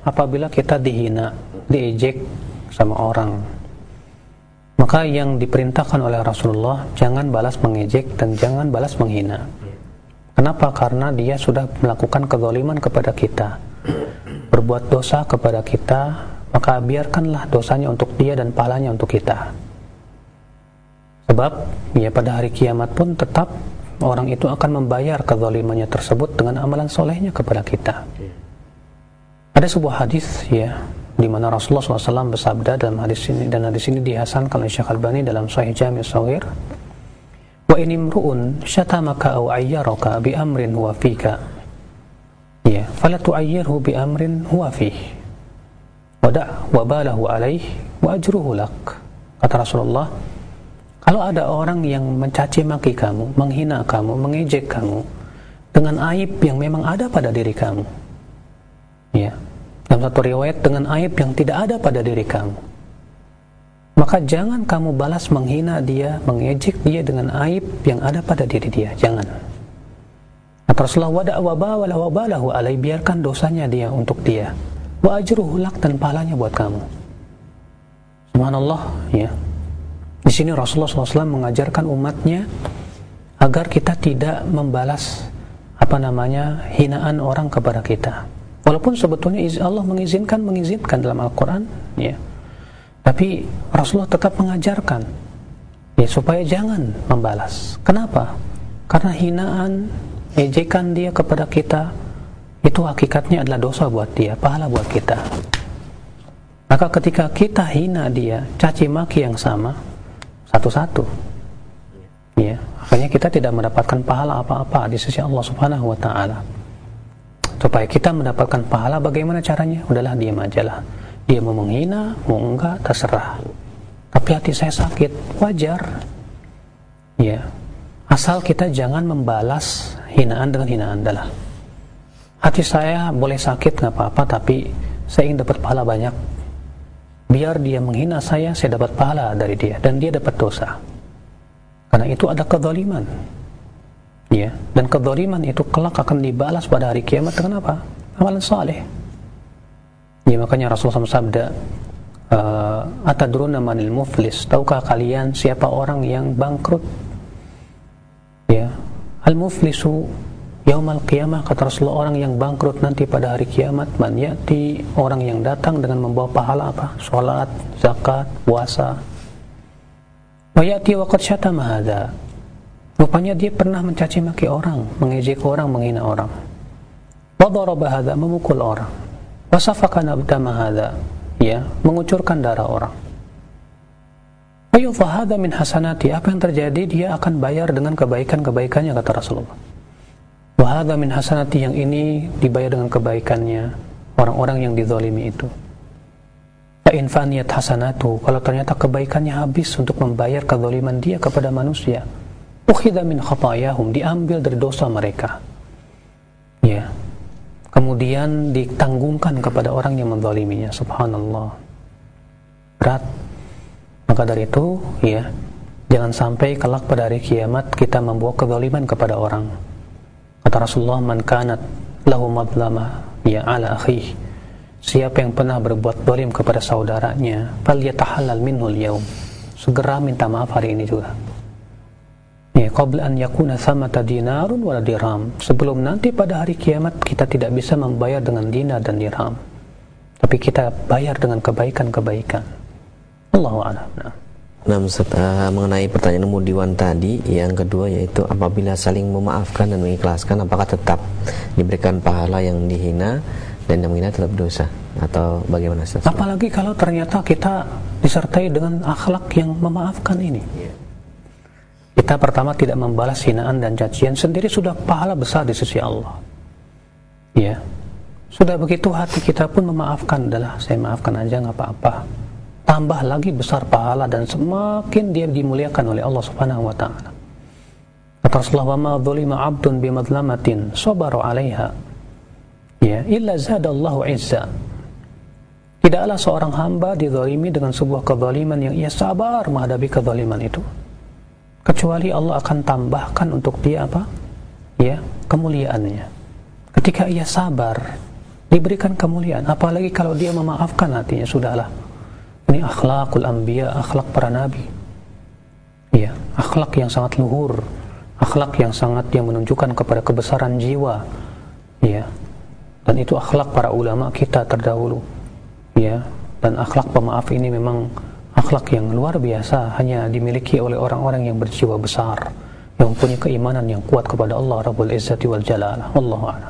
apabila kita dihina, diejek sama orang, maka yang diperintahkan oleh Rasulullah, jangan balas mengejek dan jangan balas menghina. Kenapa? Karena dia sudah melakukan kezaliman kepada kita, berbuat dosa kepada kita, maka biarkanlah dosanya untuk dia dan pahalanya untuk kita. Sebab ya pada hari kiamat pun tetap orang itu akan membayar kezalimannya tersebut dengan amalan solehnya kepada kita. Ada sebuah hadis ya, di mana Rasulullah SAW bersabda dalam hadis ini, dan hadis ini dihasankan oleh Syekh Albani dalam Sahih Jami' Shaghir, wa in imru'un syatamaka aw ayyaraka bi amrin huwa fika, ya fala tu'ayyirhu bi amrin huwa fihi wada' wa balahu alaihi wa ajruhu lak. Kata Rasulullah, kalau ada orang yang mencaci maki kamu, menghina kamu, mengejek kamu dengan aib yang memang ada pada diri kamu, ya, dalam satu riwayat dengan aib yang tidak ada pada diri kamu, maka jangan kamu balas menghina dia, mengejek dia dengan aib yang ada pada diri dia. Jangan. Kata Rasulullah, wada' wa balahu alai, biarkan dosanya dia untuk dia, wa ajruhu lak, dan pahalanya buat kamu. Subhanallah, ya. Di sini Rasulullah SAW mengajarkan umatnya agar kita tidak membalas hinaan orang kepada kita. Walaupun sebetulnya Allah mengizinkan dalam Al-Quran, ya. Tapi Rasulullah tetap mengajarkan, ya, supaya jangan membalas. Kenapa? Karena hinaan, ejekan dia kepada kita itu hakikatnya adalah dosa buat dia, pahala buat kita. Maka ketika kita hina dia, caci maki yang sama, satu-satu, ya, akhirnya kita tidak mendapatkan pahala apa-apa di sisi Allah Subhanahu wa Ta'ala. Supaya kita mendapatkan pahala, bagaimana caranya? Udahlah, diam aja lah. Dia mau menghina, mau enggak, terserah. Tapi hati saya sakit, wajar, ya. Asal kita jangan membalas hinaan dengan hinaan. Adalah hati saya boleh sakit, nggak apa-apa, tapi saya ingin dapat pahala banyak. Biar dia menghina saya dapat pahala dari dia, dan dia dapat dosa. Karena itu ada kezaliman, ya, dan kezaliman itu kelak akan dibalas pada hari kiamat dengan apa? Amalan saleh. Ya, makanya Rasulullah SAW sabda, atadruna manil muflis, tahukah kalian siapa orang yang bangkrut? Ya, al-muflisu yaumal qiyamah, kata Rasulullah, orang yang bangkrut nanti pada hari kiamat, man ya'ti, orang yang datang dengan membawa pahala apa? Salat, zakat, puasa. Wa ya'ti wa qad syatama hadza, rupanya dia pernah mencaci maki orang, mengejek orang, menghina orang. Wa daraba hadza, memukul orang. Wa safaka dama hadza, ya, mengucurkan darah orang. Wa yudha hadza min hasanati, apa yang terjadi? Dia akan bayar dengan kebaikan-kebaikannya, kata Rasulullah. Wa hadza min hasanati, yang ini dibayar dengan kebaikannya orang-orang yang dizalimi itu. Fa in faniyat hasanatu, kalau ternyata kebaikannya habis untuk membayar kezaliman dia kepada manusia, ukhidha min khatayahum, diambil dari dosa mereka, ya, kemudian ditanggungkan kepada orang yang menzaliminya. Subhanallah, berat. Maka dari itu, ya, jangan sampai kelak pada hari kiamat kita membawa kezaliman kepada orang. Kata Rasulullah, man kanat lahu madlama, ya, ala akhihi, siapa yang pernah berbuat zalim kepada saudaranya, falyatahallal minhu al-yaum, segera minta maaf hari ini juga. Ya, qabla an yakuna thamata dinarun wala dirham, sebelum nanti pada hari kiamat kita tidak bisa membayar dengan dinar dan dirham, tapi kita bayar dengan kebaikan-kebaikan. Allahu a'lam. Nah, mengenai pertanyaan Mudiwan tadi, yang kedua yaitu apabila saling memaafkan dan mengikhlaskan, apakah tetap diberikan pahala yang dihina dan yang menghina tetap dosa, atau bagaimana? Apalagi kalau ternyata kita disertai dengan akhlak yang memaafkan ini. Kita pertama tidak membalas hinaan dan cacian, sendiri sudah pahala besar di sisi Allah. Ya, sudah begitu hati kita pun memaafkan, adalah saya maafkan aja, nggak apa-apa. Tambah lagi besar pahala dan semakin dia dimuliakan oleh Allah Subhanahu wa Ta'ala. Kata Rasulullah, wa ma dzulima 'abdun bi madlamatin sabara 'alaiha, ya, illa zadallahu 'izza. Tidaklah seorang hamba dizalimi dengan sebuah kezaliman yang ia sabar menghadapi kezaliman itu, kecuali Allah akan tambahkan untuk dia apa? Ya, kemuliaannya. Ketika ia sabar, diberikan kemuliaan. Apalagi kalau dia memaafkan, artinya sudahlah. Ini akhlakul anbiya, akhlak para nabi. Ya, akhlak yang sangat luhur, akhlak yang menunjukkan kepada kebesaran jiwa. Ya. Dan itu akhlak para ulama kita terdahulu. Ya, dan akhlak pemaaf ini memang akhlak yang luar biasa, hanya dimiliki oleh orang-orang yang berjiwa besar, yang punya keimanan yang kuat kepada Allah Rabbul Izzati wal Jalal. Wallahu a'lam.